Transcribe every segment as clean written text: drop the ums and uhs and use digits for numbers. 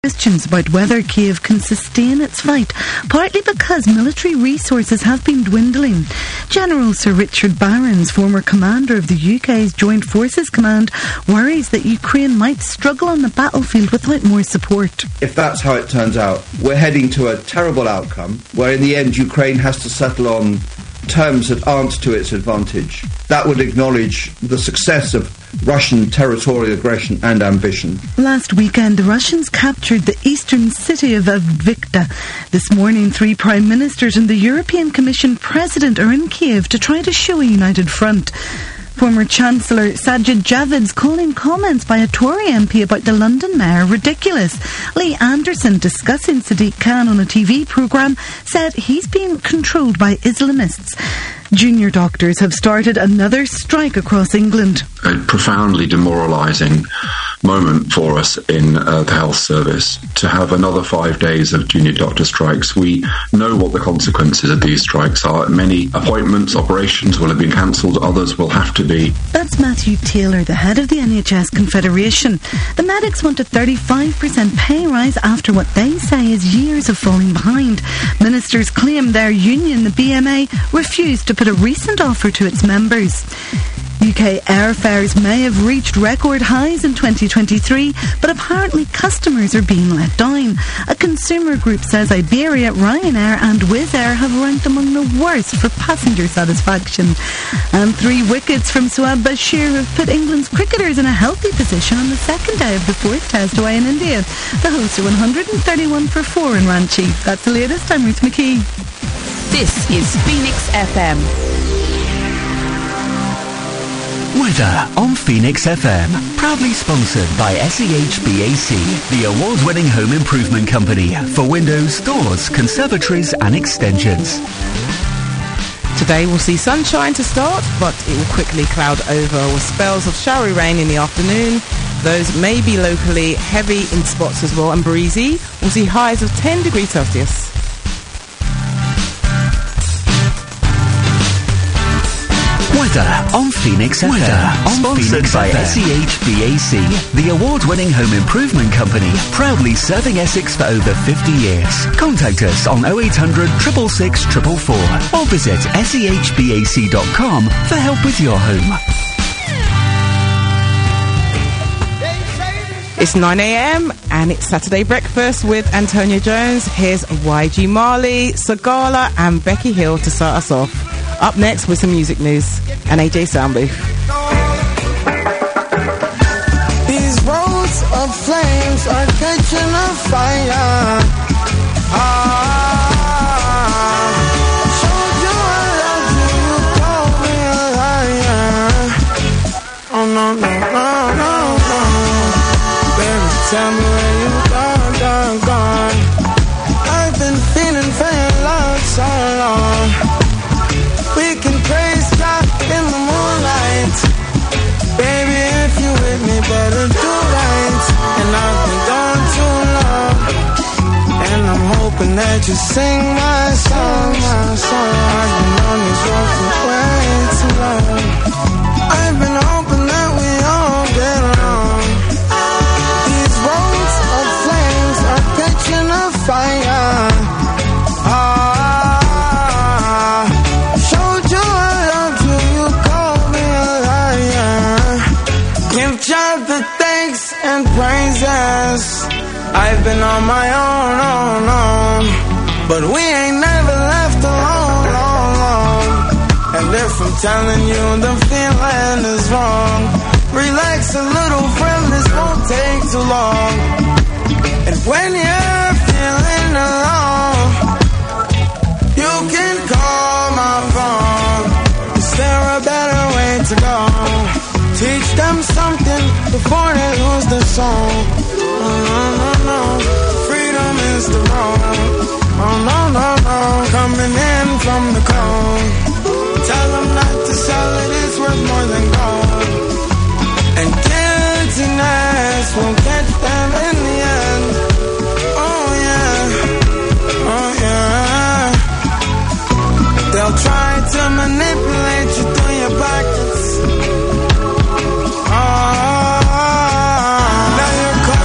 Questions about whether Kiev can sustain its fight, partly because military resources have been dwindling. General Sir Richard Barons, former commander of the UK's Joint Forces Command, worries that Ukraine might struggle on the battlefield without more support. If that's how it turns out, we're heading to a terrible outcome, where in the end Ukraine has to settle on terms that aren't to its advantage. That would acknowledge the success of Russian territorial aggression and ambition. Last weekend, the Russians captured the eastern city of Avdiivka. This morning, 3 prime ministers and the European Commission president are in Kiev to try to show a united front. Former Chancellor Sajid Javid's calling comments by a Tory MP about the London mayor ridiculous. Lee Anderson, discussing Sadiq Khan on a TV programme, said he's being controlled by Islamists. Junior doctors have started another strike across England. A profoundly demoralising moment for us in the health service to have another 5 days of junior doctor strikes. We know what the consequences of these strikes are. Many appointments, operations will have been cancelled, others will have to be. That's Matthew Taylor, the head of the NHS Confederation. The medics want a 35% pay rise after what they say is years of falling behind. Ministers claim their union, the BMA, refused to put a recent offer to its members. UK airfares may have reached record highs in 2023, but apparently customers are being let down. A consumer group says Iberia, Ryanair and Wizz Air have ranked among the worst for passenger satisfaction. And 3 wickets from Sohaib Bashir have put England's cricketers in a healthy position on the second day of the 4th Test away in India. The hosts are 131 for 4 in Ranchi. That's the latest. I'm Ruth McKee. This is Phoenix FM. Weather on Phoenix FM, proudly sponsored by SEHBAC, the award-winning home improvement company for windows, doors, conservatories and extensions. Today we'll see sunshine to start, but it will quickly cloud over with spells of showery rain in the afternoon. Those may be locally heavy in spots as well and breezy. We'll see highs of 10 degrees Celsius. Weather on Phoenix FM, sponsored by SEHBAC, the award-winning home improvement company, proudly serving Essex for over 50 years. Contact us on 0800 666 444 or visit sehbac.com for help with your home. It's 9 a.m. and it's Saturday Breakfast with Antonia Jones. Here's YG Marley, Sagala and Becky Hill to start us off. Up next with some music news and AJ Soundbooth. These roads of flames are catching a fire. Showed you I love you, you called me a liar. Oh no, no, no, no, no. Baby, tell me where you gone. I've been feeling for your love so long. We can praise God in the moonlight. Baby, if you with me, better do right. And I've been gone too long, and I'm hoping that you sing my song, my song. I've been on this road for way too long. I've been hoping that we all get along. These roads of flames are catching a fire. And praises. I've been on my own, but we ain't never left alone. And if I'm telling you the feeling is wrong, relax a little, friend, this won't take too long. And when you're feeling alone, you can call my phone. Is there a better way to go? Teach them something before they lose their soul. Oh, no, no, no. Freedom is the road. Oh, no, no, no. Coming in from the cold. Tell them not to sell it, it's worth more than gold. And guiltiness will get them in the end. Oh, yeah. Oh, yeah. They'll try to manipulate you through your pockets. Now you're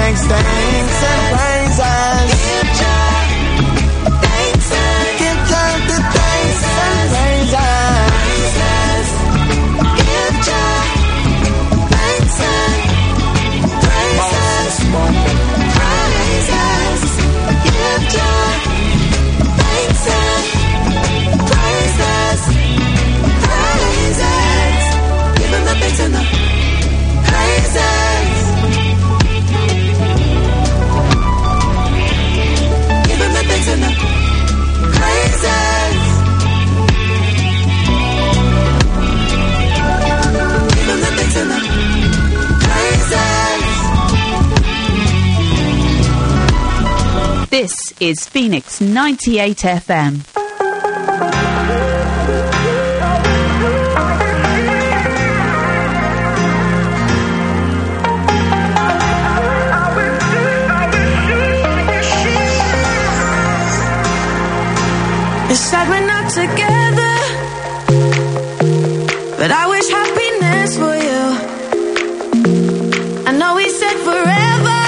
thanks and praises. Give Jah thanks and give Jah the thanks and praises. Give Jah thanks and praises. Praises. Give Jah thanks and praises. Praises. Give him the thanks and the praises. Give him the thanks and the praises. Give him the thanks and the praises. This is Phoenix 98 FM. It's sad we're not together, but I wish happiness for you. I know we said forever,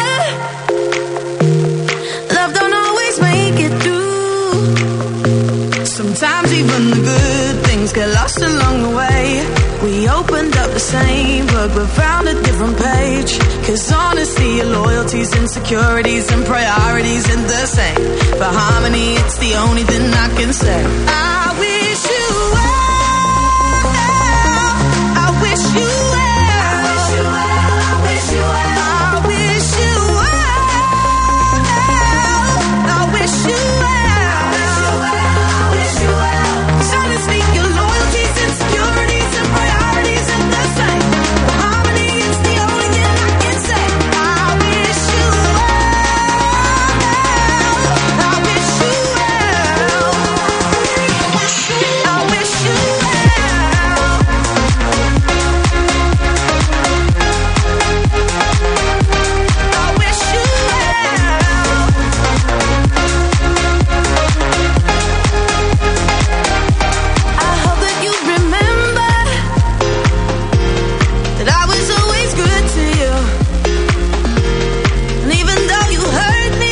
love don't always make it through. Sometimes even the good things get lost along the way. We opened up the same book but found a different page. Cause honesty, your loyalties, insecurities and priorities ain't the same. For harmony, it's the only thing I can say. I wish you well, I wish you well, I wish you well, I wish you well, I wish you well, I wish you well, I wish you well. Cause honestly, your loyalties, insecurities and priorities ain't the same. For harmony, it's the only thing I can say. I wish you well, I wish you well, I wish you well. I wish you well. I hope that you remember that I was always good to you. And even though you hurt me,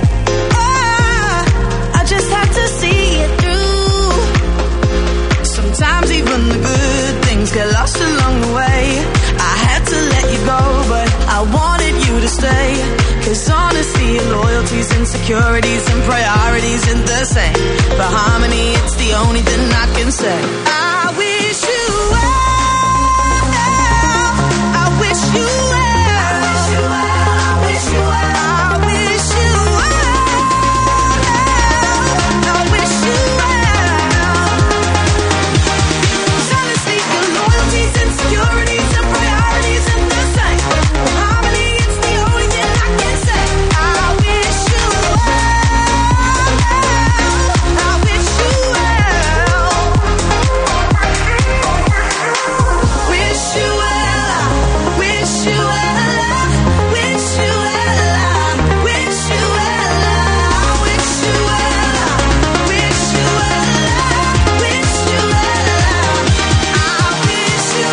I just had to see it through. Sometimes even the good things get lost along the way. I had to let you go, but I wanted you to stay. Cause honesty, loyalties, insecurities and priorities ain't the same. For harmony, it's the only thing I can say. I wish you well, I wish you well, I wish you well, I wish you well, I wish you well, I wish you well. Cause honestly, your loyalties, insecurities and priorities ain't the same. For harmony, it's the only thing I can say. I wish you well, I wish you well. Wish you well, wish you well, wish you well, wish you well, wish you well, wish you well, wish you well, I wish you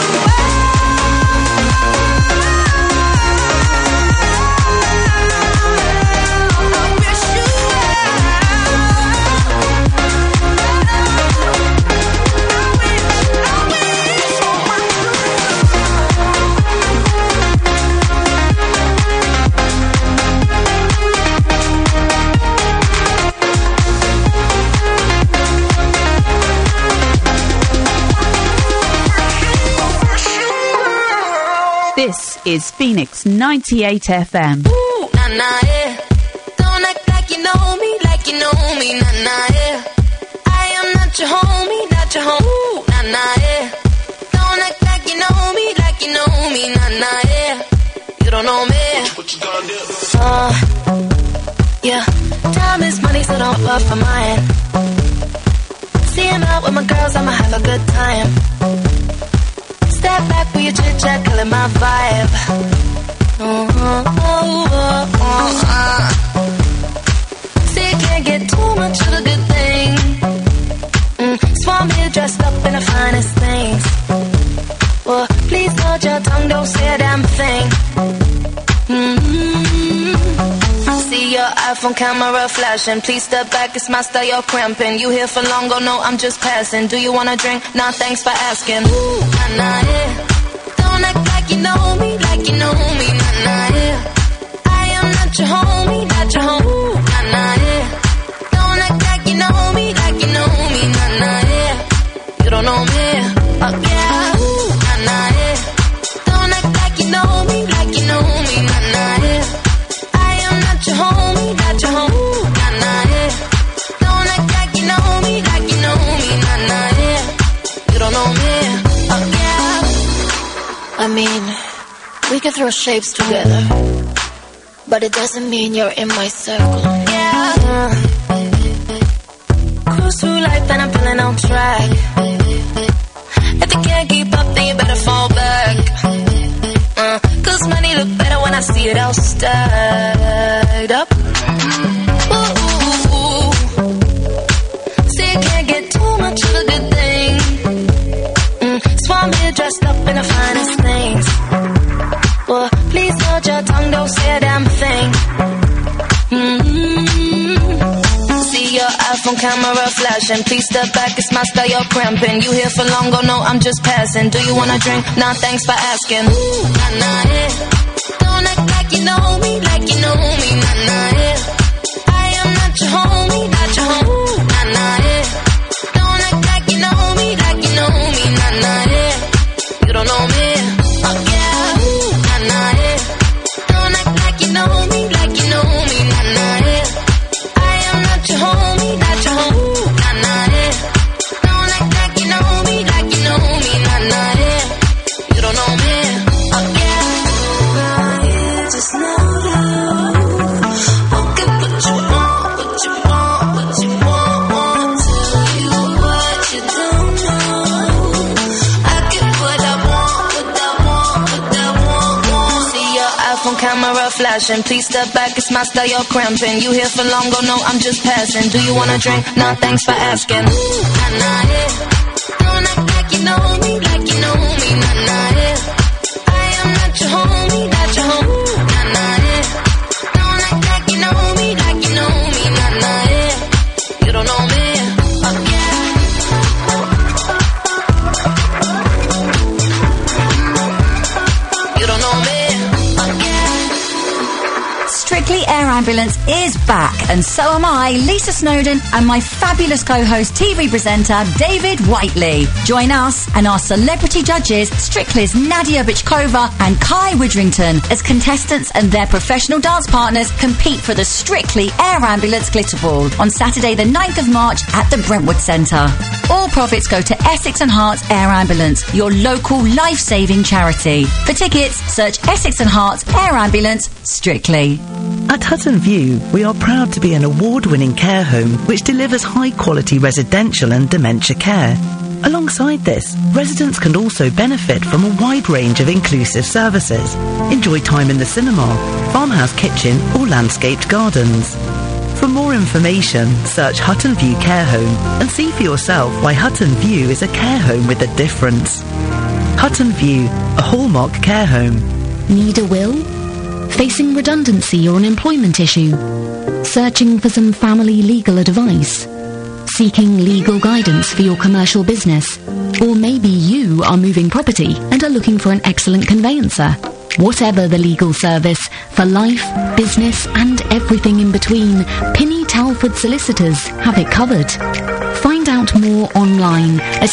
This is Phoenix 98 FM. Ooh, nah, nah, yeah. Don't act like you know me, nah, nah, yeah. I am not your homie, ooh, nah, nah, yeah. Don't act like you know me, nah, nah, yeah. You don't know me. What you gonna do? Yeah. Time is money, so don't fuck for mine. Seeing out with my girls, I'ma have a good time. Step back with your chit chat, killing my vibe. See, you can't get too much of a good thing. Swan me dressed up in the finest things. Well, please hold your tongue, don't say a damn thing. iPhone camera flashing. Please step back, it's my style, you're cramping. You here for long, oh no, I'm just passing. Do you wanna drink? Nah, thanks for asking. Ooh, nah, nah, yeah. Don't act like you know me, nah, nah, yeah. I am not your homie, not your homie. Ooh, nah, nah, yeah. Don't act like you know me, nah, nah, yeah. You don't know me, oh yeah. Ooh, nah, nah, yeah. Don't act like you know me, nah, nah, yeah. I am not your homie, not your homie. Ooh, nah, nah, yeah. Don't act like you know me, nah, nah, yeah. You don't know me, oh yeah. I mean, we can throw shapes together, but it doesn't mean you're in my circle. Yeah. Cruise through life and I'm feeling on track. If you can't keep up, then you better fall back. Cause money look better when I see it all stacked up. Ooh. See, you can't get too much of a good thing. So I'm here dressed up in the finest things. Well, please hold your tongue, don't say a damn thing. See your iPhone camera flashing. Please step back, it's my style, you're cramping. You here for long, oh no, I'm just passing. Do you wanna drink? Nah, thanks for asking. Ooh, nah, nah, yeah. Don't act like you know me, nah, nah, yeah. I am not your homie, not your homie. Ooh, nah, nah, yeah. Don't act like you know me, nah, nah, yeah. You don't know me, oh yeah. Ooh, nah, nah, yeah. Don't act like you know me, nah, nah, yeah. I am not your homie, not your homie. Ooh, nah, nah, yeah. Don't act like you know me, nah, nah, yeah. You don't know me, oh yeah. Just know you. I'll get what you want, what you want, what you want. Tell you what you don't know. I get what I want. See your iPhone camera flashing. Please step back, it's my style, you're cramping. You here for long, oh no, I'm just passing. Do you wanna drink? Nah, thanks for asking. Ooh, nah, nah, yeah. Don't act like you know me, nah, nah, yeah. I am not your homie, not your homie. Ooh, nah, nah, yeah. Don't act like you know me, nah, nah, yeah. You don't know me, oh yeah. You don't know me, oh yeah. Strictly Air Ambulance is back, and so am I, Lisa Snowdon, and my fabulous co-host, TV presenter, David Whiteley. Join us and our celebrity judges, Strictly's Nadia Bichkova and Kai Widrington, as contestants and their professional dance partners compete for the Strictly Air Ambulance Glitter Ball on Saturday the 9th of March at the Brentwood Centre. All profits go to Essex and Herts Air Ambulance, your local life-saving charity. For tickets, search Essex and Herts Air Ambulance Strictly. At Hutton View, we are proud to be an award-winning care home which delivers high-quality residential and dementia care. Alongside this, residents can also benefit from a wide range of inclusive services. Enjoy time in the cinema, farmhouse kitchen or landscaped gardens. For more information, search Hutton View Care Home and see for yourself why Hutton View is a care home with a difference. Hutton View, a hallmark care home. Need a will? Facing redundancy or an employment issue? Searching for some family legal advice? Seeking legal guidance for your commercial business? Or maybe you are moving property and are looking for an excellent conveyancer? Whatever the legal service, for life, business and everything in between, Pinny Talford Solicitors have it covered. Find out more online at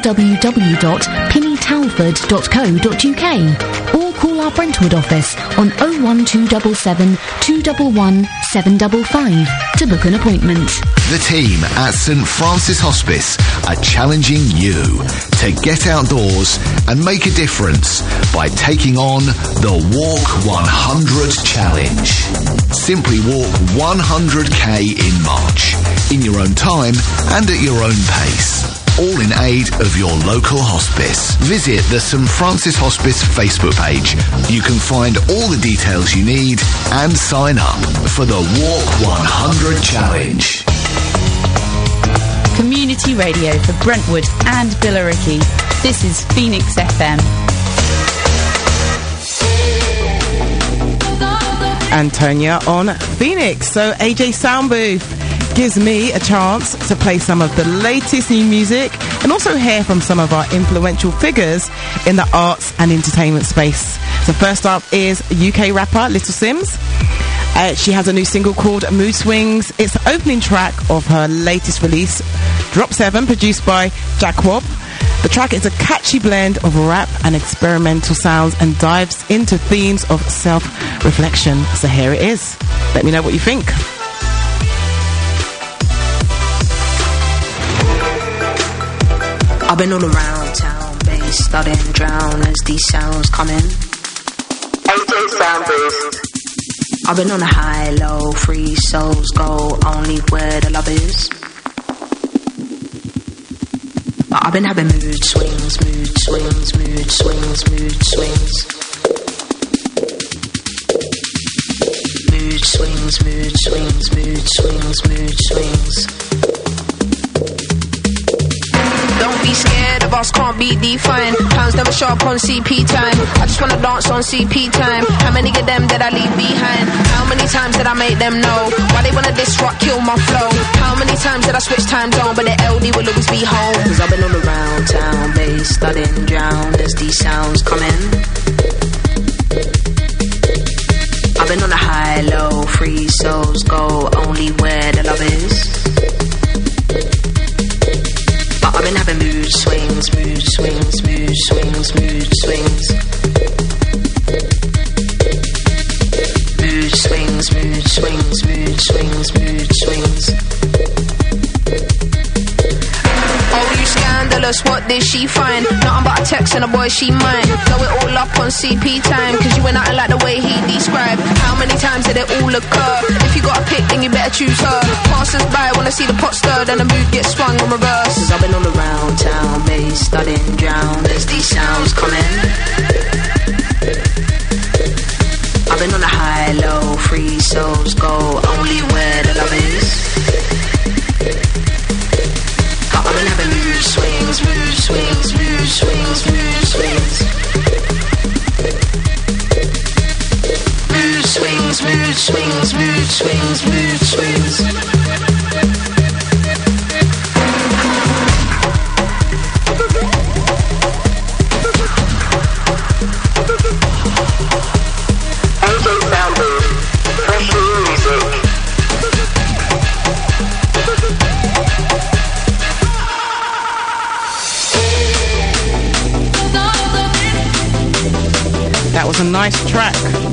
www.pinnytalford.co.uk or call our Brentwood office on 01277 211 755 to book an appointment. The team at St Francis Hospice are challenging you to get outdoors and make a difference by taking on the Walk 100 Challenge. Simply walk 100k in March, in your own time and at your own pace. All in aid of your local hospice. Visit the St Francis Hospice Facebook page. You can find all the details you need and sign up for the Walk 100 Challenge. Community radio for Brentwood and Billericay. This is Phoenix FM. Antonia on Phoenix. So AJ Soundbooth gives me a chance to play some of the latest new music and also hear from some of our influential figures in the arts and entertainment space. So first up is UK rapper Little Simz. She has a new single called Mood Swings. It's the opening track of her latest release, Drop 7, produced by Jack Wobb. The track is a catchy blend of rap and experimental sounds and dives into themes of self-reflection. So here it is. Let me know what you think. I've been all around town, bass studying, drown as these sounds come in. AJ Soundbooth. I've been on a high, low, free souls go only where the love is. But I've been having mood swings, mood swings, mood swings, mood swings. Mood swings, mood swings, mood swings, mood swings. Don't be scared of us, can't be defined. Plans never show up on CP time. I just wanna dance on CP time. How many of them did I leave behind? How many times did I make them know why they wanna disrupt, kill my flow? How many times did I switch time zone, but the LD will always be home? Cause I've been all around town, bass studying, drown as these sounds come in. I've been on a high, low, free souls go only where the love is. I've been having mood swings, mood swings, mood swings, mood swings. Mood swings, mood swings, mood swings, mood swings. Oh, you scandalous, what did she find? Nothing but a text and a boy she mine. Blow it all up on CP time, cause you ain't nothing like the way he described. How many times did it all occur? If you got a pick, then you better choose her. Passers by wanna see the pot stirred, then the mood gets swung on reverse. Cause I've been all around town, bass studying, drown as these sounds come in. I've been on a high, low, free souls go only where the love is. I've been having mood swings, mood swings, mood swings, mood swings. Mood swings, mood swings, mood swings, mood swings. That was a nice track.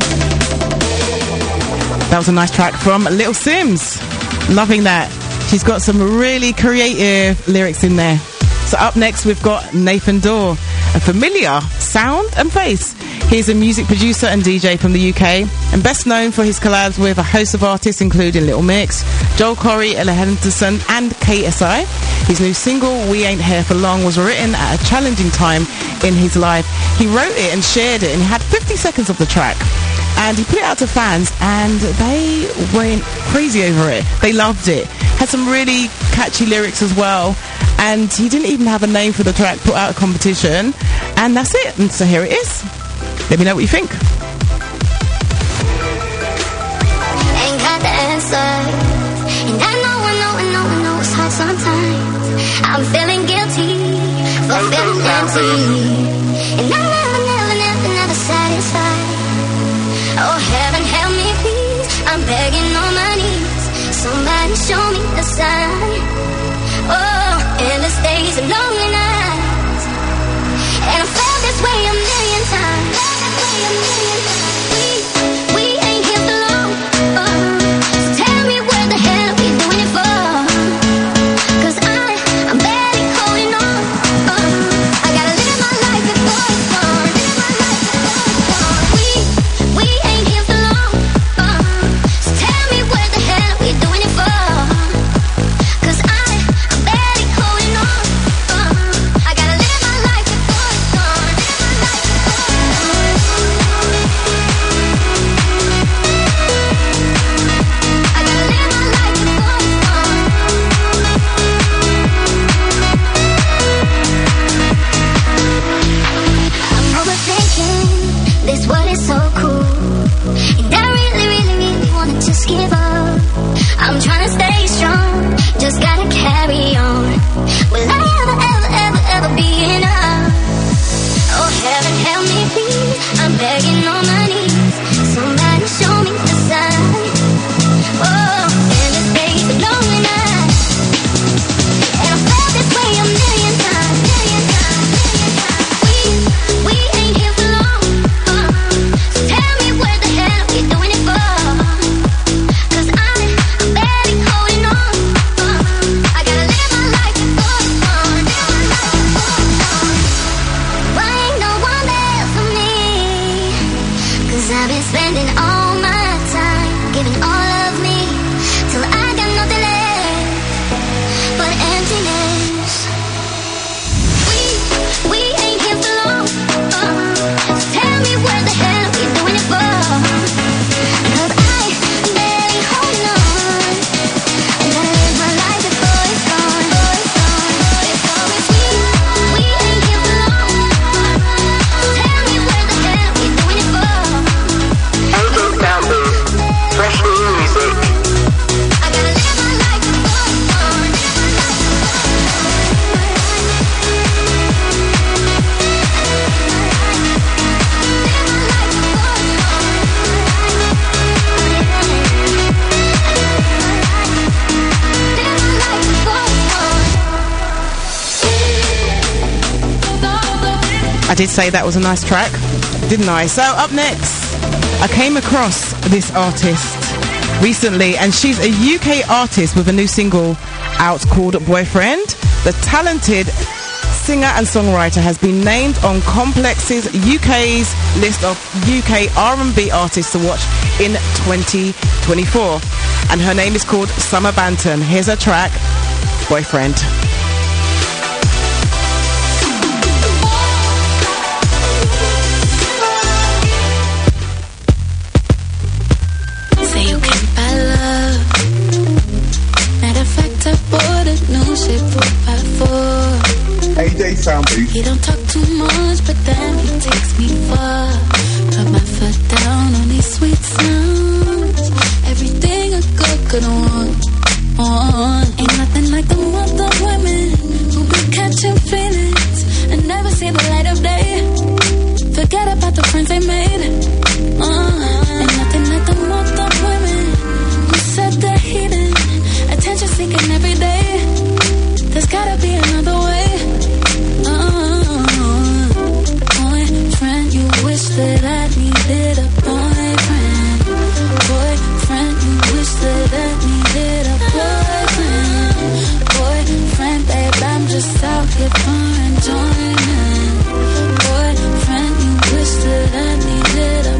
That was a nice track from Little Simz. Loving that. She's got some really creative lyrics in there. So up next we've got Nathan Dawe, a familiar sound and face. He's a music producer and DJ from the UK and best known for his collabs with a host of artists including Little Mix, Joel Corry, Ella Henderson and KSI. His new single, We Ain't Here For Long, was written at a challenging time in his life. He wrote it and shared it and he had 50 seconds of the track. And he put it out to fans and they went crazy over it. They loved it. Had some really catchy lyrics as well. And he didn't even have a name for the track, put out a competition. And that's it. And so here it is. Let me know what you think. Ain't got the answers. And I know it's hard sometimes. I'm feeling guilty for feeling empty. And I'm never satisfied. Oh, heaven help me please. I'm begging on my knees. Somebody show me a sign. Oh, endless days and lonely nights. And I felt this way a million times. We ain't here for long. So tell me where the hell we doing it for? Cause I'm barely holding on. I gotta live my life before it's gone. We ain't here for long. So tell me where the hell we doing it for? Cause I'm barely holding on. did say that was a nice track, didn't I? So up next, I came across this artist recently, and she's a UK artist with a new single out called Boyfriend. The talented singer and songwriter has been named on Complex's UK's list of UK R&B artists to watch in 2024. And her name is called Summer Banton. Here's her track, Boyfriend. Say you can't buy love. Matter of fact, I bought a new shit 4x4. AJ Soundbooth. He don't talk too much, but then he takes me far. Put my foot down on these sweet sounds. Everything a girl could want. Ain't nothing like the other women who be catching feelings and never see the light of day. Forget about the friends they made. Ain't nothing like the other women who said they're healing, attention seeking every day. There's gotta be another way. Boyfriend, you wish that I needed a boyfriend. Boyfriend, you wish that I needed a boyfriend. Boyfriend, babe, I'm just out here for enjoyment. Boyfriend, you wish that I needed a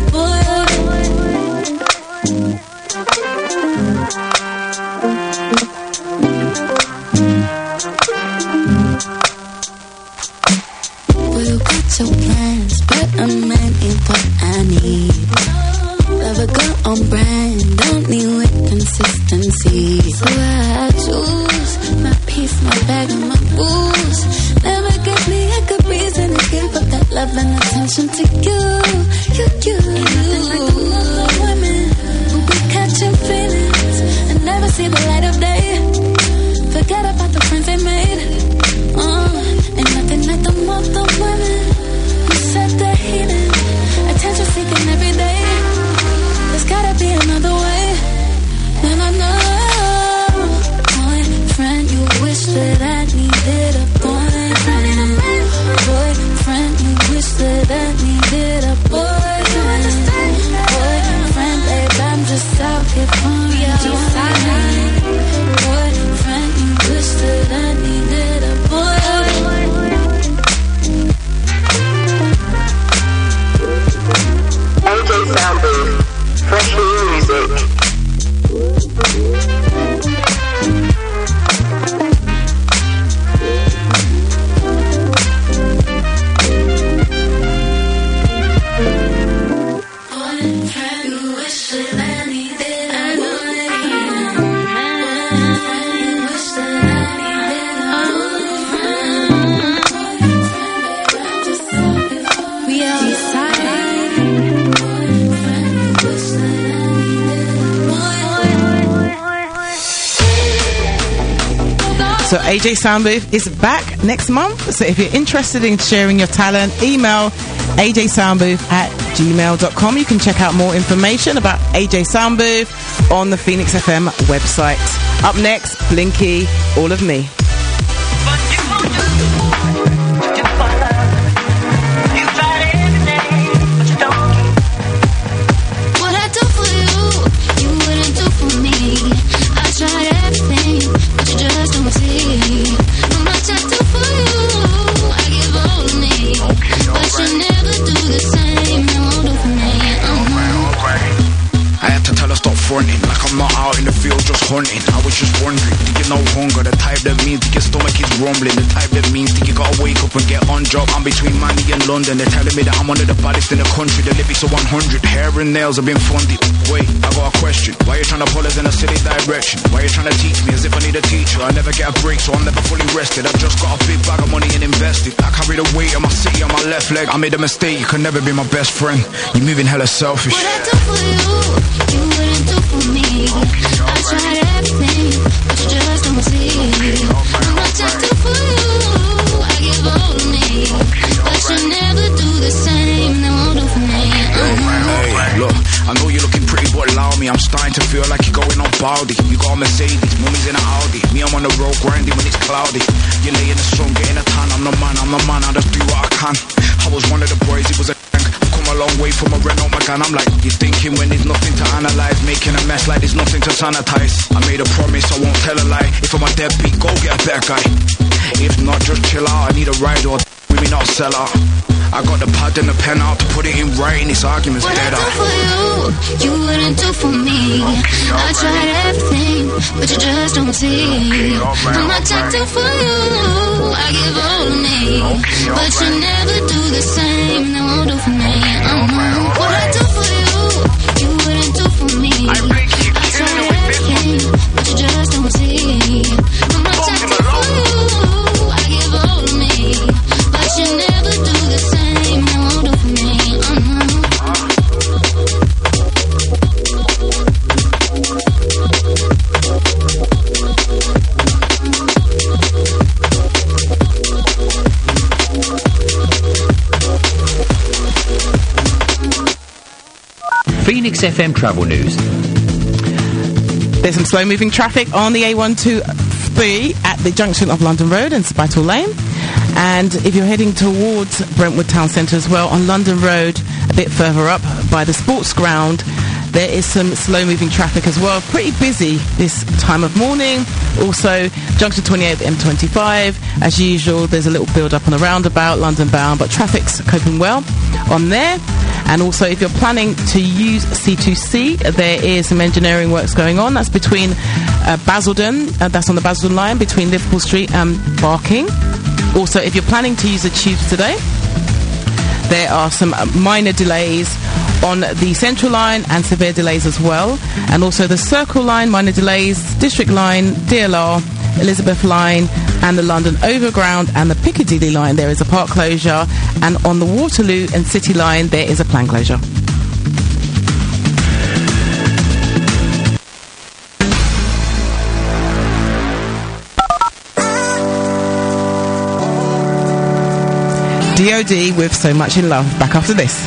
your plans, but a man ain't what I need. Love a girl on brand, don't need with consistency. So I choose my peace, my bag, and my booze. Never give me a good reason to give up that love and attention to you. Ain't nothing like the other women who be catching feelings and never see the light of day. Forget about the friends they made. Ain't nothing like the other women who said they're healing, attention seeking every day. There's gotta be another way. No. Boyfriend, you wish that I needed a boyfriend. Boyfriend, you wish that I needed a boyfriend. Boyfriend, babe, I'm just out here for enjoyment. Boyfriend, you wish that I needed a boyfriend. AJ Soundbooth, fresh new music. So AJ Soundbooth is back next month. So if you're interested in sharing your talent, email ajsoundbooth@gmail.com. You can check out more information about AJ Soundbooth on the Phoenix FM website. Up next, Blinky, All of Me. What I do for you, you wouldn't do for me. I tried everything, but you just don't see. How much I do for you, I give all of me. But you never do the same, no, do for me. I had to tell her stop fronting, like I'm not out in the field just hunting. I was just wondering, do you know hunger? The type that means that your stomach is rumbling. The type that means that you gotta wake up and get on job. I'm between Manny and London. They're telling me that I'm one of the baddest in the country. The lyrics are 100, hair and nails have been funded. Wait, I got a question. Why you trying to pull us in a silly direction? Why you trying to teach me as if I need a teacher? I never get a break, so I'm never fully rested. I've just got a big bag of money and invested. I carry the weight of my city on my left leg. I made a mistake, you can never be my best friend. You're moving hella selfish. What I do for you, you wouldn't do for me. I tried everything, but you just don't see. How much I do for you, I give all of me. But you never do the same, no, do for me. Hey, look, I know you're looking pretty, but allow me. I'm starting to feel like you're going on Baldy. You got a Mercedes, mommy's in an Audi. Me, I'm on the road grinding when it's cloudy. You're laying the sun, getting a tan. I'm the man, I just do what I can. I was one of the boys, it was a I've come a long way from a Renault Megane. I'm like, you're thinking when there's nothing to analyse, making a mess like there's nothing to sanitise. I made a promise, I won't tell a lie. If I'm a deadbeat, go get a better guy. If not, just chill out. I need a ride or with me, not a seller. I got the pad and the pen out to put it in writing. This argument's dead. What I do for you, you wouldn't do for me. I tried everything, but you just don't see. I'm protected for you, I give all of me, but you never do the same. No, won't do for me. What I do for you, you wouldn't do for me. I tried everything, but you just don't see. I'm protected for you, I give all of me, but you never do the same. No, won't do for me. Phoenix FM travel news. There's some slow-moving traffic on the A123 at the junction of London Road and Spital Lane. And if you're heading towards Brentwood Town Centre as well, on London Road, a bit further up by the sports ground, there is some slow-moving traffic as well. Pretty busy this time of morning. Also, junction 28 M25. As usual, there's a little build-up on the roundabout, London bound, but traffic's coping well on there. And also, if you're planning to use C2C, there is some engineering works going on. That's between Basildon, that's on the Basildon line, between Liverpool Street and Barking. Also, if you're planning to use the tubes today, there are some minor delays on the Central Line and severe delays as well. And also the Circle Line, minor delays, District Line, DLR, Elizabeth Line, and the London Overground and the Piccadilly Line. There is a part closure. And on the Waterloo and City Line, there is a planned closure. DOD with So Much in Love. Back after this.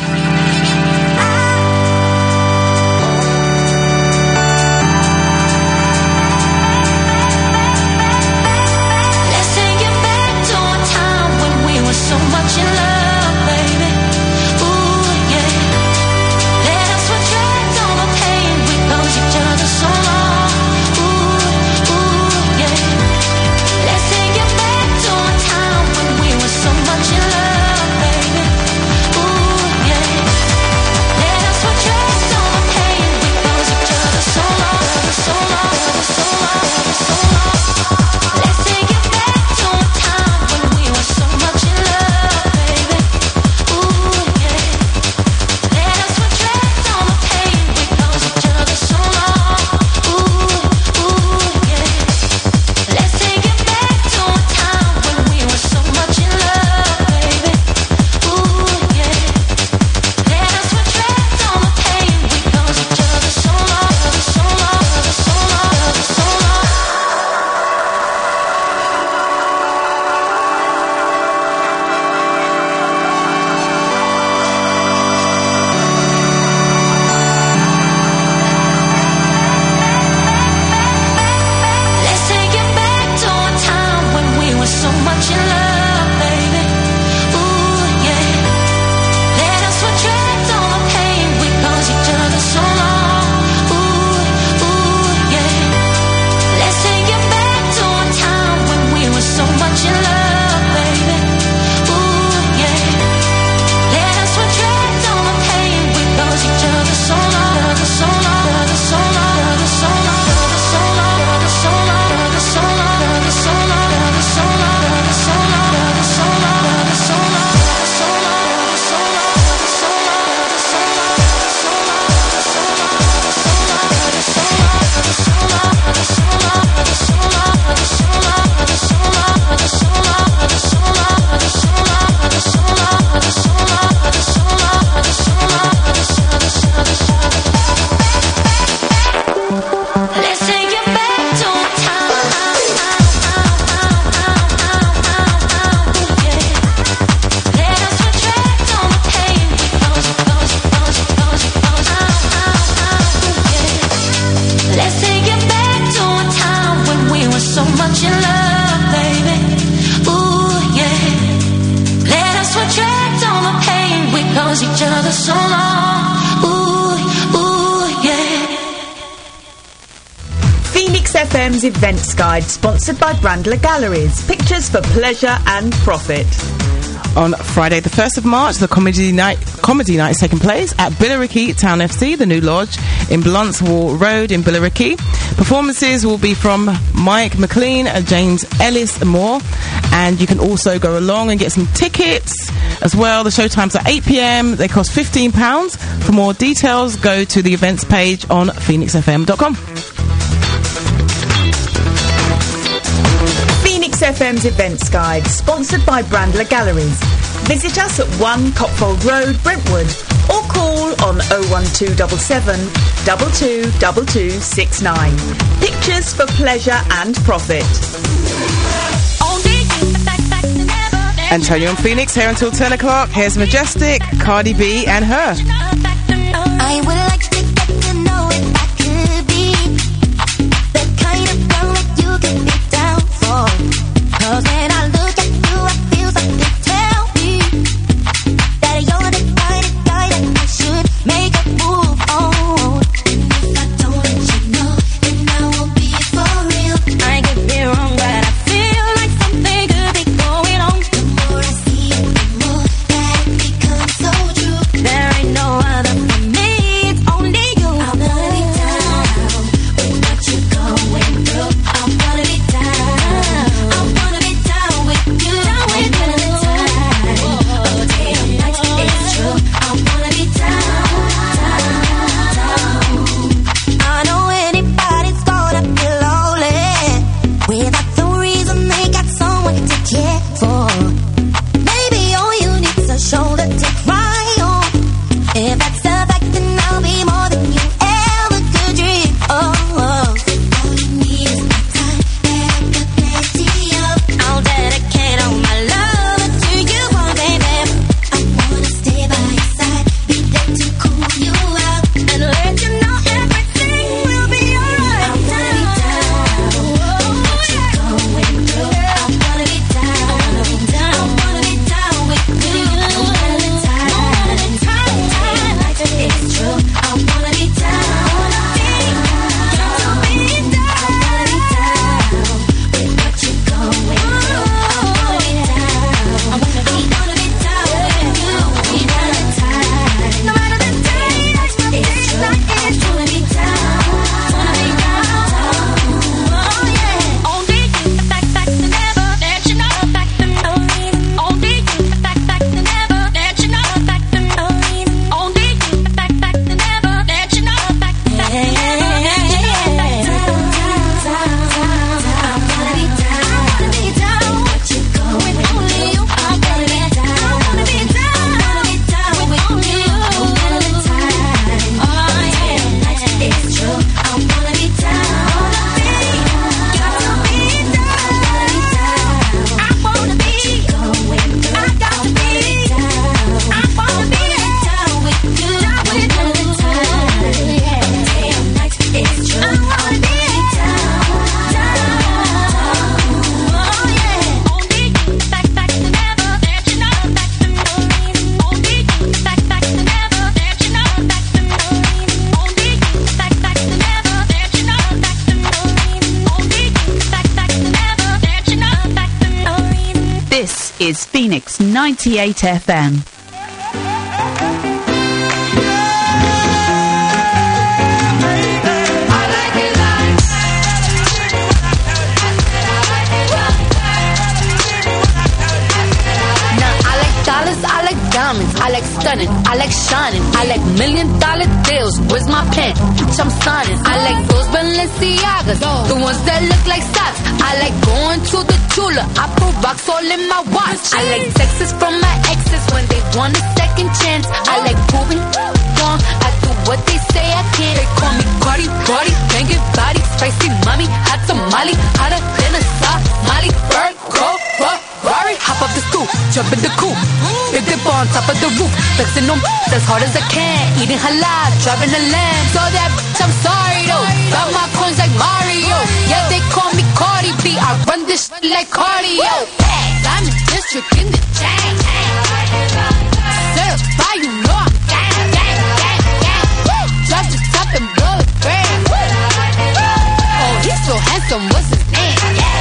Phoenix FM's Events Guide, sponsored by Brandler Galleries. Pictures for pleasure and profit. On Friday the 1st of March, the comedy night is taking place at Billericay Town FC, the new lodge in Bluntswall Road in Billericay. Performances will be from Mike McLean, James Ellis and more, and you can also go along and get some tickets as well. The show times are 8 p.m. They cost £15. For more details, go to the events page on phoenixfm.com. Phoenix FM's Events Guide, sponsored by Brandler Galleries. Visit us at 1 Copfold Road, Brentwood, or call on 01277 222269. Pictures for pleasure and profit. Antonio and Phoenix here until 10 o'clock. Here's Majestic, Cardi B and Her. I would like to get to know if I could be the kind of girl that you could be down for. 'Cause when I look at you, I feel something tell me that you're the kind of guy that I should make a move on. If I don't let you know, then I won't be for real. I get me wrong, but I feel like something could be going on. The more I see it, the more that it becomes so true. There ain't no other for me, it's only you. I wanna be down with what you're going through. I wanna be down. I wanna be down with you. Down with you. Oh, day or night, it's true. I wanna be down. I know anybody's gonna feel lonely without the reason they got someone to care for. Maybe all you need's a shoulder to cry on. If that's the fact, then I'll be more than you ever could dream of. All you need is my time, and I got plenty of. I'll dedicate all my love to you, oh baby. I wanna stay by your side, be there to cool you out, and let you know everything will be alright. I wanna be down with what you're going through. I wanna be down. I wanna be down. I wanna be down with you. No matter the time, it's true. I wanna be down. Got to be down. I wanna be down with what you're going through. I wanna be down. I wanna be down with you. No matter the time, no matter the day, it's true. I wanna be down. Oh yeah. Only you, back to never let you know. Back to only you, back to never let you know. Back to only you, back to never let you know. Back to never let you know. I wanna be down. I wanna be down. What you going with only you? I wanna be down. I wanna be down. I wanna be down with only you. No matter the time. Oh yeah, it's true. I wanna be down. Got to be down. I wanna be down. I got to be down. I wanna be down with you. Down with all the time. Yeah, day or night, it's true. I wanna be down. Oh yeah. Only you, back to never let you know. Back to only you, back to never let you know. Back to only you, back to never let you know. Back to only you, back to never let you know. Back to This is Phoenix 98 FM. Now I like dollars, I like diamonds, I like stunning, I like shining, I like $1 million deals. Where's my pen? Bitch, I'm signing. I like those Balenciagas, the ones that look like socks. I like going to the Tula, I put rocks all in my watch. I like texts from my exes when they want a second chance. I like proving wrong, I do what they say I can't. They call me Cardi, banging body, spicy mommy, hot tamale, hotter than a Somali. Bird, go, Ferrari, hop up the stoop, jump in the coupe, big dip on top of the roof, flexing them as hard as I can, eating halal, driving a lamb. So that bitch, I'm sorry though, got my coins like Mario. Yeah, they call me Cardi B, I run this shit like cardio. I'm in district in the chain. Certified, you know I'm gang. Drop the top and blow it grand. Oh, he's handsome, what's his name?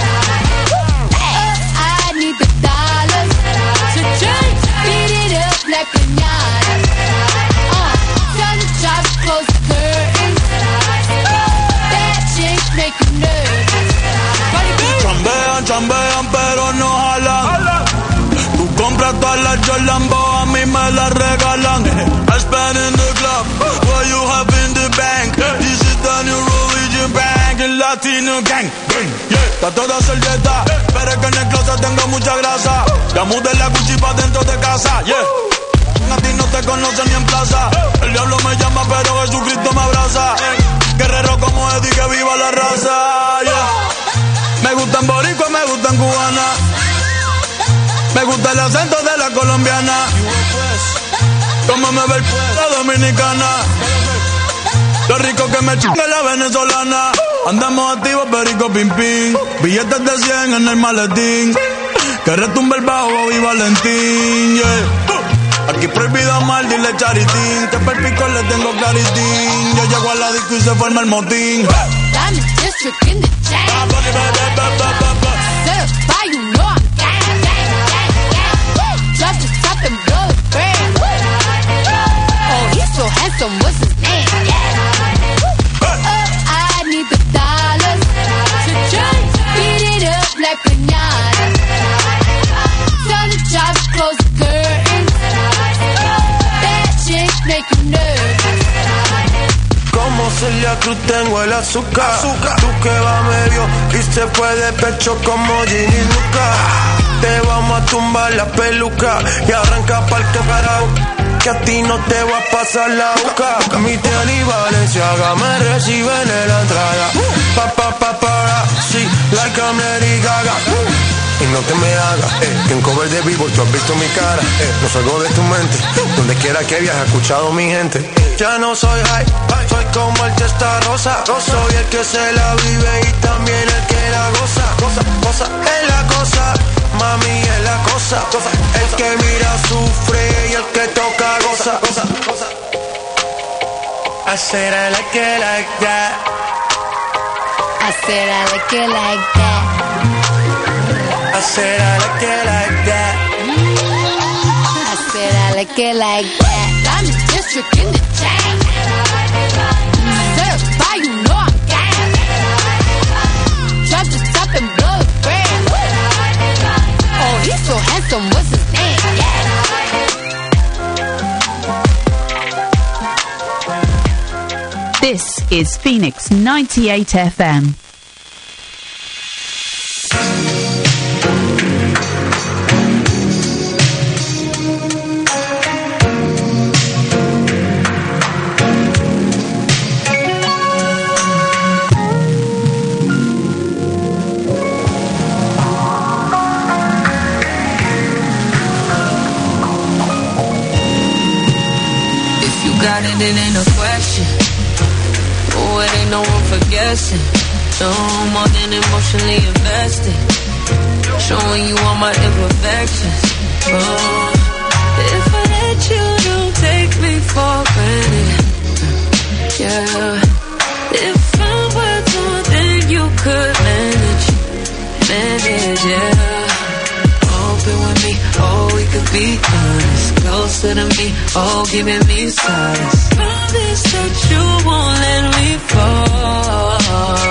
I need the dollars to just beat it up like piñata. Tell the job to close the curtains. Bad chicks make you nervous. Chambean, chambean, pero no jalan. Tú compras todas las Jolambo, a mí me las regalan. I spend in the club, what you have in the bank. This is the new religion bank, el Latino gang. Está toda servieta, pero es que en el closet tengo mucha grasa. Ya mudé la Gucci pa' dentro de casa, A ti no te conocen ni en plaza. El diablo me llama, pero Jesucristo me abraza. Guerrero como Eddie, que viva la raza, Me gustan boricua, me gustan cubana. Me gusta el acento de la colombiana. Como me ve el la dominicana. Lo rico que me chinga la venezolana. Andamos activos, perico, pim, pim. Billetes de 100 en el maletín. Que retumbe el bajo y Valentín, Aquí prohibido amar, dile charitín. Que perpico le tengo claritín. Yo llego a la disco y se forma el motín. Diamond District in the chain. Certified, you know I'm gang, gang, gang, gang. Drop the top and blow the brand. Oh, he's so handsome, what's his name? I need the dollars to just beat it up like piñata. Tell the job to close the curtains. Bad chicks make you nervous. Como Celia Cruz tengo el azúcar. Tú que va medio y se fue de pecho como Ginny Luca. Te vamos a tumbar la peluca y arranca pa'l carajo. Que a ti no te va a pasar la boca. Mi tía y Valenciaga me reciben en la entrada. Sí, like I'm Lady Gaga. Y no te me hagas, que en cover de vivo tú has visto mi cara, no salgo de tu mente, donde quiera que viajes, escuchado mi gente. Ya no soy high, soy como el Testa Rosa, soy el que se la vive y también el que la goza, cosa, es la cosa, mami es la cosa, el que mira sufre y el que toca goza. I said I like it like that. I said I like it like that. I said I like it like that. I said I like it like that. Diamond District in the chain. Certified, you know I'm gang. Drop the top and blow the brand. Oh, he's so handsome, what's his name? This is Phoenix 98 FM. Got it, it ain't a question. Oh, it ain't no room for guessing. No more than emotionally invested. Showing you all my imperfections. Oh, if I let you, don't take me for granted. Yeah. If I were more than you could manage, yeah. Open with me, oh, we could be honest. Closer to me, oh, giving me solace. Promise that you won't let me fall.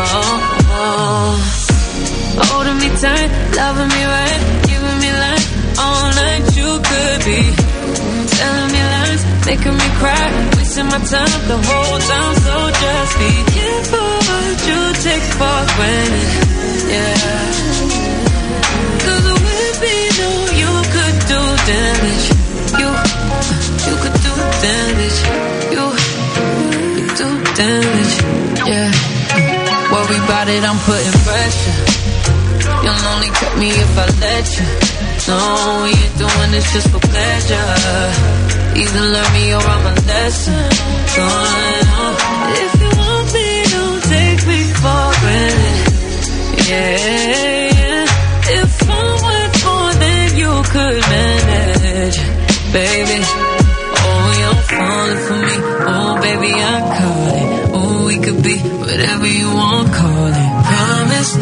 Holding me tight, loving me right, giving me life. All night you could be telling me lies, making me cry, wasting my time the whole time. So just be careful what you take for granted, yeah. 'Cause with me, no, you could do damage. You could do damage. You do damage, yeah. Worry about it, I'm putting pressure. You'll only cut me if I let you. No, we ain't doing this just for pleasure. Either learn me or I'm a lesson. If you want me, don't take me for granted. Yeah. If I went more than you could manage, baby. Oh, you're falling for me. Oh, baby, I caught it. Oh, we could be whatever you want, call it. Promise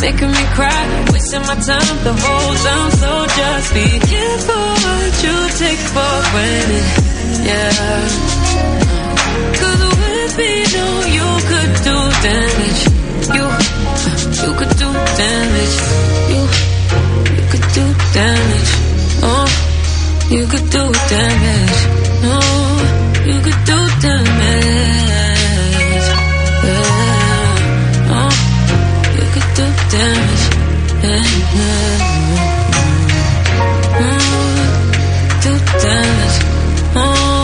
making me cry, wasting my time the whole time. So just be careful what you take for granted, yeah. Cause with me, no, you could do damage. You could do damage. You could do damage. Oh, you could do damage. Oh, you could do damage. Yeah. Oh, you could do damage. Yeah. Do damage. Oh,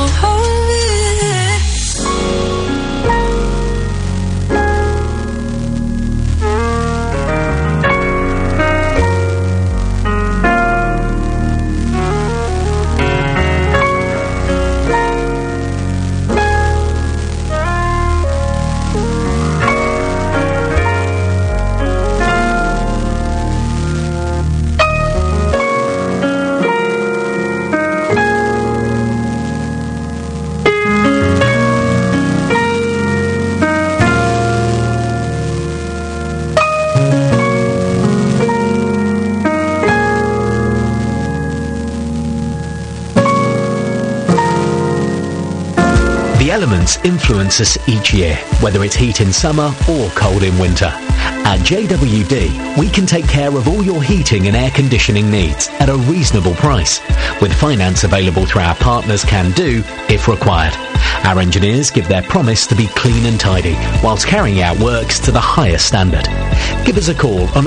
The elements influence us each year, whether it's heat in summer or cold in winter. At JWD, we can take care of all your heating and air conditioning needs at a reasonable price, with finance available through our partners Can Do if required. Our engineers give their promise to be clean and tidy, whilst carrying out works to the highest standard. Give us a call on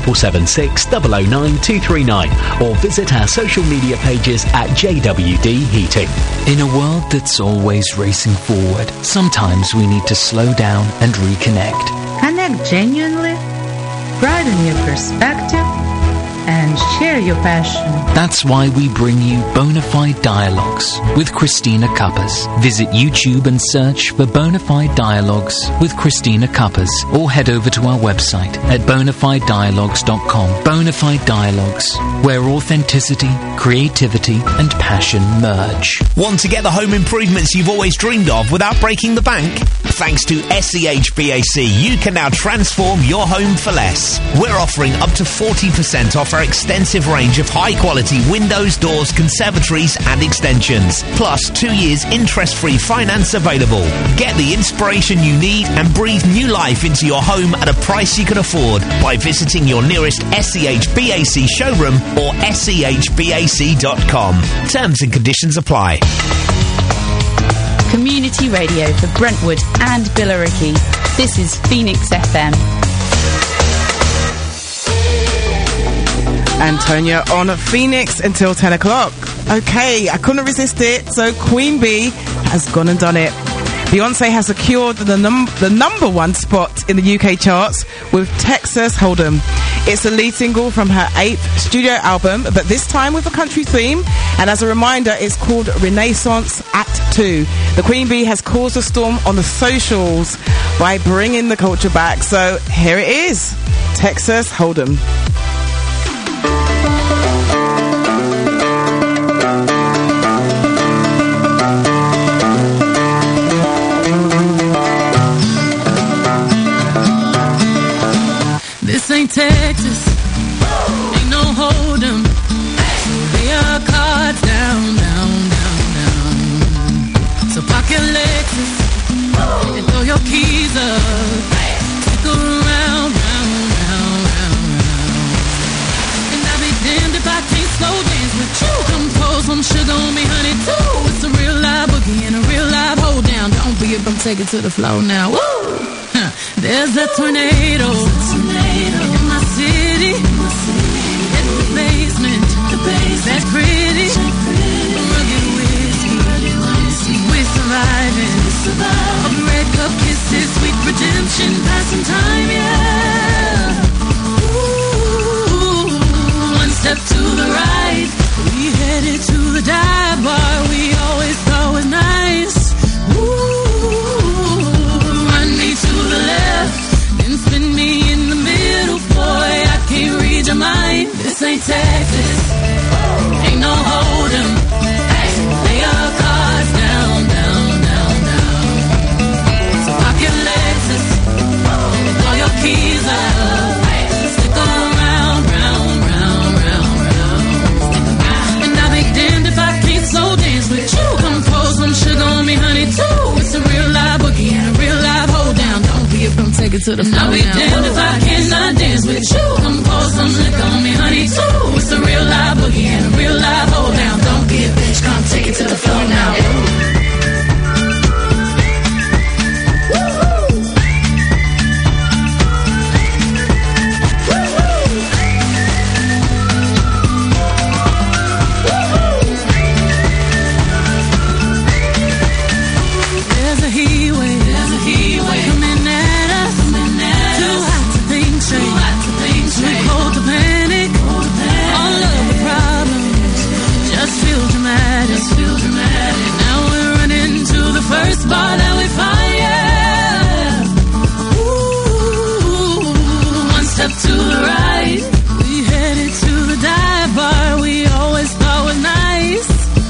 07776 009 239 or visit our social media pages at JWD Heating. In a world that's always racing forward, sometimes we need to slow down and reconnect. Connect genuinely, broaden your perspective, and share your passion. That's why we bring you Bonafide Dialogues with Christina Cuppers. Visit YouTube and search for Bonafide Dialogues with Christina Cuppers, or head over to our website at bonafidedialogues.com. Bonafide Dialogues, where authenticity, creativity and passion merge. Want to get the home improvements you've always dreamed of without breaking the bank? Thanks to SEHBAC, you can now transform your home for less. We're offering up to 40% off our extensive range of high-quality windows, doors, conservatories and extensions. Plus 2 years interest-free finance available. Get the inspiration you need and breathe new life into your home at a price you can afford by visiting your nearest SEHBAC showroom or SEHBAC.com. Terms and conditions apply. Community radio for Brentwood and Billericay. This is Phoenix FM. Antonia on Phoenix until 10 o'clock. Okay, I couldn't resist it, so Queen Bee has gone and done it. Beyonce has secured the number one spot in the UK charts with Texas Hold'em. It's the lead single from her 8th studio album, but this time with a country theme. And as a reminder, it's called Renaissance Act 2. The Queen Bee has caused a storm on the socials by bringing the culture back. So here it is, Texas Hold'em. This ain't Texas, ain't no Hold'em. Lay your cards down, down, down, down. So park your Lexus and throw your keys up. Go round, round, round, round, round. And I'll be damned if I can't slow dance with you. Come pour some sugar on me, honey, too. It's a real live boogie and a real live hold down. Don't be if I'm taking to the floor now. Woo! There's a tornado in my city. It's the basement. That's pretty. Rugged whiskey. We're surviving. All the red cup kisses, sweet redemption, passing time, yeah. Ooh, one step to the right, we headed to the dive bar we always thought was nice. To the left, then spin me in the middle, boy, I can't read your mind. This ain't Texas, ain't no Hold'em. Lay your cards down, down, down, down. So park your Lexus, throw your keys up, stick to the floor. I'll be damned if I cannot dance with you. Come pour some liquor on me, honey, too. It's a real live boogie and a real live hold down. Don't be a bitch, come take it to the floor now. First bar that we find, yeah. Ooh, one step to the right, we headed to the dive bar we always thought was nice.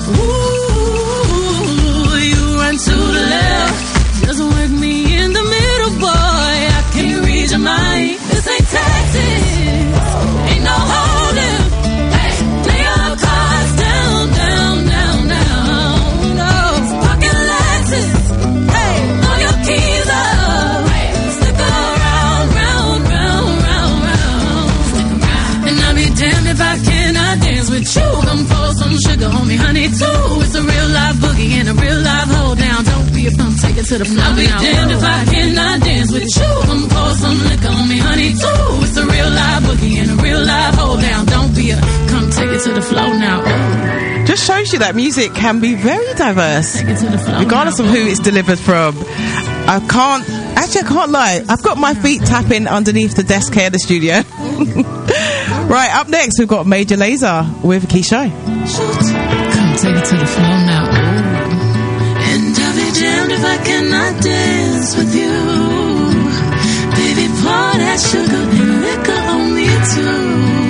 Ooh, you run to the left, just work me in the middle, boy. I can't read your mind. This ain't Texas, ain't no holding. Hey, lay your cards down, down, down, down. No, pocket Lexus. Hey, throw your keys up. Stick around, round, round, round, round. And I'll be damned if I cannot dance with you. Come pour some sugar on me, honey, too. It's a real live boogie and a real live hold down. Don't be a bum, take it to the floor. I'll be damned if I cannot dance with you. Come pour some liquor on me, honey, too. It's a real live boogie and a real live hold down. Don't be a come take it to the floor now. Just shows you that music can be very diverse, regardless of who it's delivered from. I can't lie. I've got my feet tapping underneath the desk here in the studio. Right, up next we've got Major Lazer with Keisha. Come take it to the floor now. And I'll be damned if I cannot dance with you. Baby, pour that sugar and liquor on me too.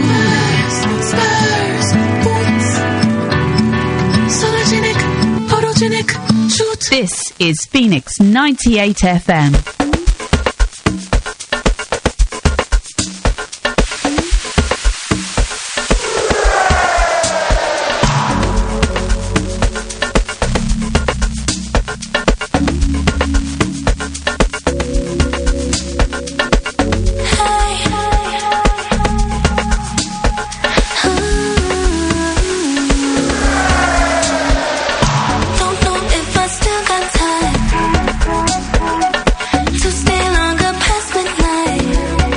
Spurs, boots, sologenic, photogenic, shoot. This is Phoenix 98 FM. Don't know if I still got time to stay longer past midnight.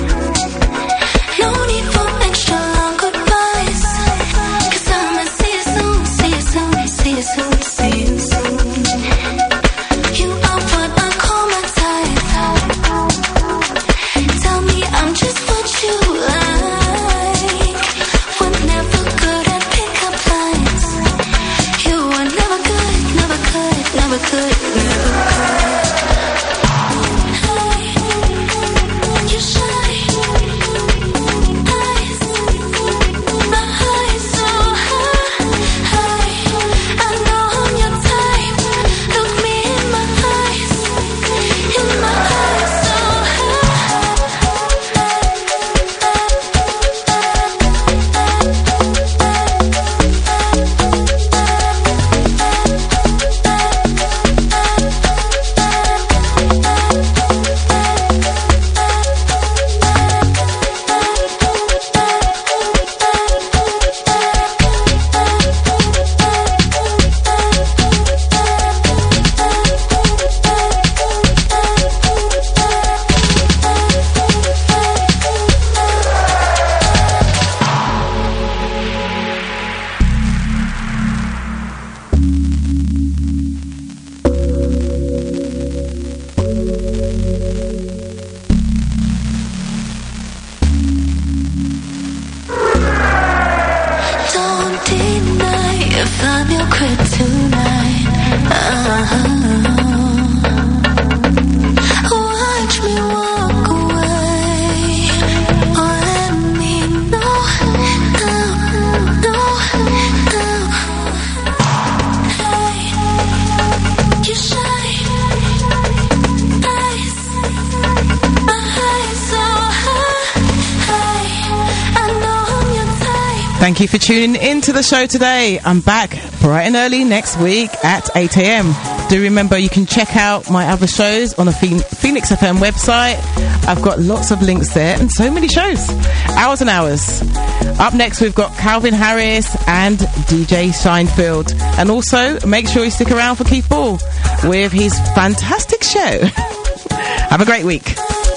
No need for extra long goodbyes, 'cause I'ma see you soon, see you soon, see you soon, see you soon. You are what I call my type. Tell me I'm just what you like. We're never good at pickup lines. You were never good, never could, never could, never could. You shine, eyes, my eyes so high. I know I'm your type. Look me in my eyes so don't deny if I'm your kryptonite. Watch me walk away, or let me know, Hey, you shine, eyes, my eyes so high. I know I'm your type. Thank you for tuning in to the show today. I'm back bright and early next week at 8 a.m. Do remember you can check out my other shows on the Phoenix FM website. I've got lots of links there and so many shows. Hours and hours. Up next we've got Calvin Harris and DJ Seinfeld. And also make sure you stick around for Keith Ball with his fantastic show. Have a great week.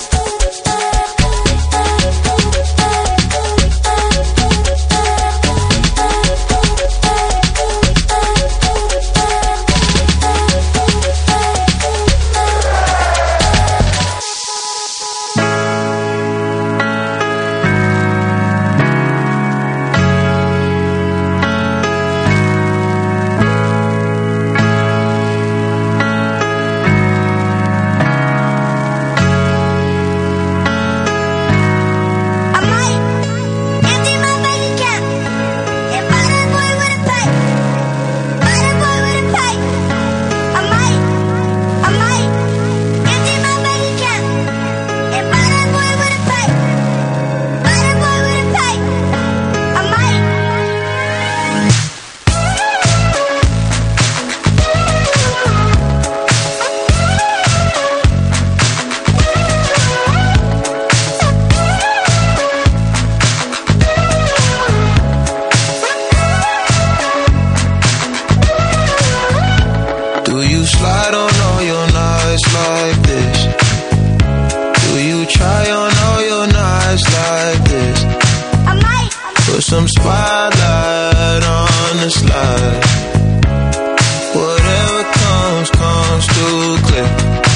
Some spotlight on the slide. Whatever comes too clear.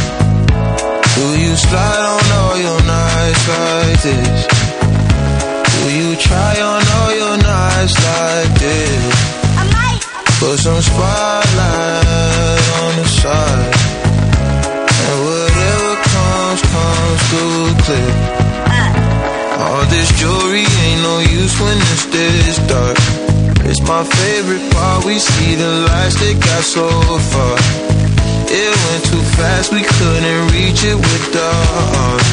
Do you slide on all your nights like this? Do you try on all your nights like this? Put some spotlight on the side. And whatever comes too clear. All this jewelry ain't no use when it's this dark. It's my favorite part, we see the lights that got so far. It went too fast, we couldn't reach it with the heart.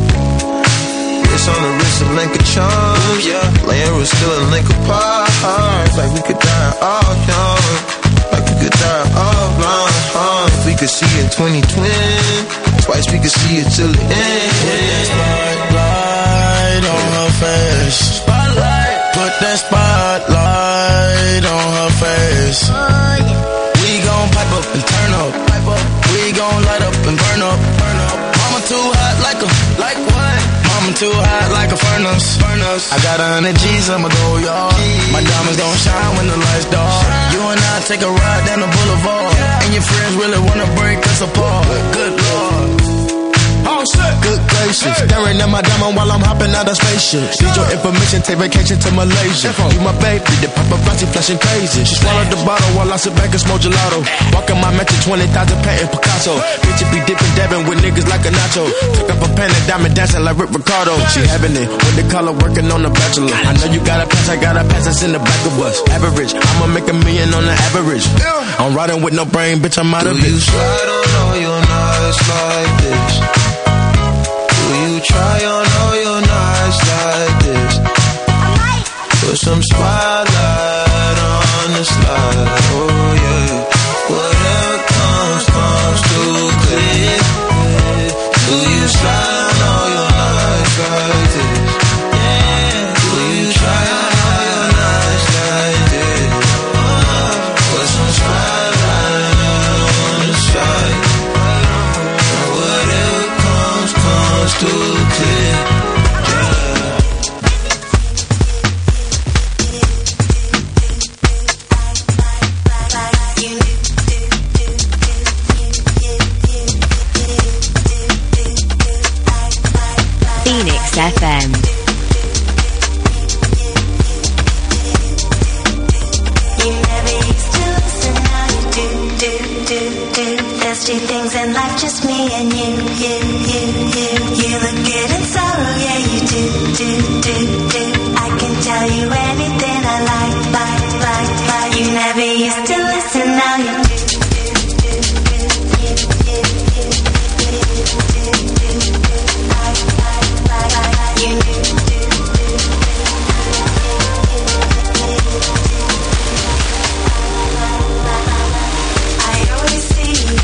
It's on the wrist, a link of charms, yeah. Laying was still a link apart. Like we could die all young, like we could die all blind. If we could see in 2020, twice we could see it till the end. On her face, spotlight. Put that spotlight on her face. We gon' pipe up and turn up. We gon' light up and burn up. Mama too hot like what? Mama too hot like a furnace. I got 100 G's, I'ma go yard. My diamonds don't shine when the lights dark. You and I take a ride down the boulevard, and your friends really wanna break us apart. Good Lord. Oh shit. Good gracious, staring at my diamond while I'm hopping out of spaceship. Need your information, take vacation to Malaysia. You my baby, the paparazzi flashing crazy. She swallowed the bottle while I sit back and smoke gelato. Walking my mansion, 20,000 patent Picasso. Bitch, it be dipping, dabbing with niggas like a nacho. Took up a pen and diamond dancing like Rick Ricardo. She having it with the color working on the Bachelor. I know you got a pass, I got a pass that's in the back of us. Average, I'ma make $1 million on the average. I'm riding with no brain, bitch, I'm out of it. Do you slide on all your nights like this? Do you try on all your nights like this? Put some spotlight on the slide. Oh yeah. Whatever comes too clear. Do you slide on all your nights like this? Do you try on all your nights like this? Put some spotlight on the slide. Whatever comes too clear. Phoenix FM. There's two things in life, just me and you. You look good in sorrow, yeah, you do. I can tell you anything I like. You never used to listen, now you do. I always see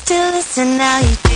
to listen, now you